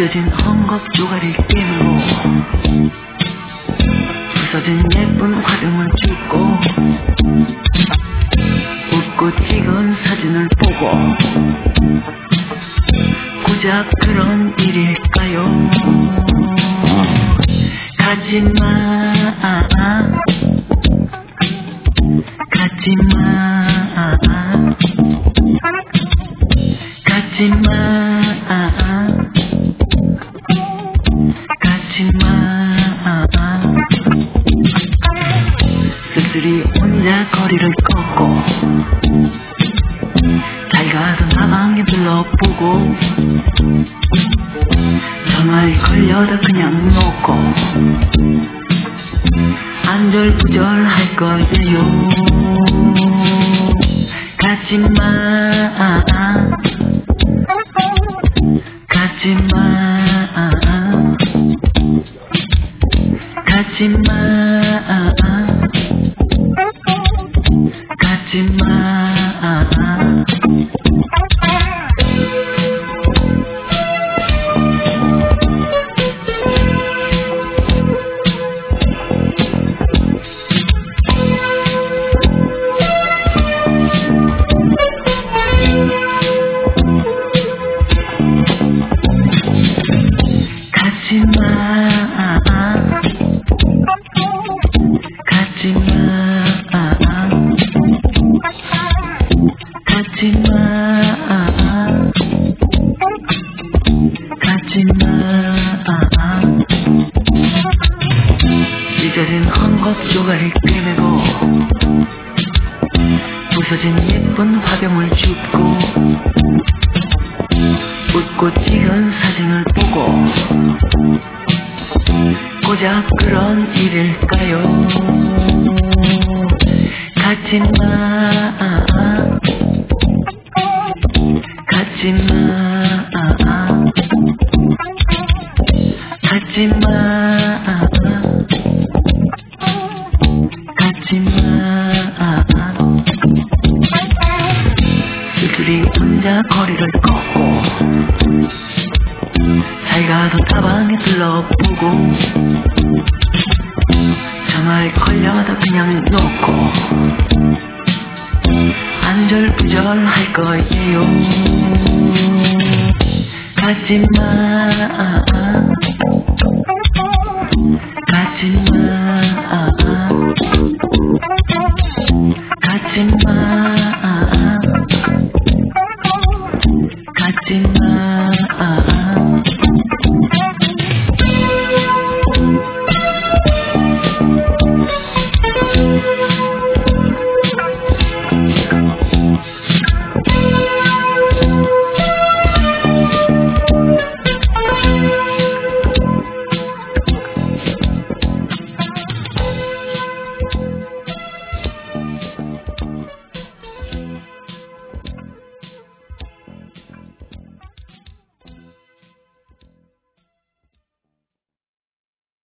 찢어진 헝겊 조각을 깨물고 부서진 예쁜 화병을 줍고 웃고 찍은 사진을 보고 고작 그런 일일까요? 가지마 가지마 가지마 가지마 쓸쓸히 혼자 거리를 걷고 잘 가서 사방에 둘러보고 전화에 걸려도 그냥 놓고 안절부절할 거예요. 가지마 가지마 가지마 가지마 찢어진 헝겊 조각을 꿰매고 부서진 예쁜 화병을 줍고 웃고 찍은 사진을 보고 고작 그런 일일까요? 가지마 가지마 가지마 가지마 쓸쓸히 혼자 거리를 걷고 잘 가서 사방에 둘러보고 전화에 걸려도 그냥 놓고 안절부절할 거예요. 가지마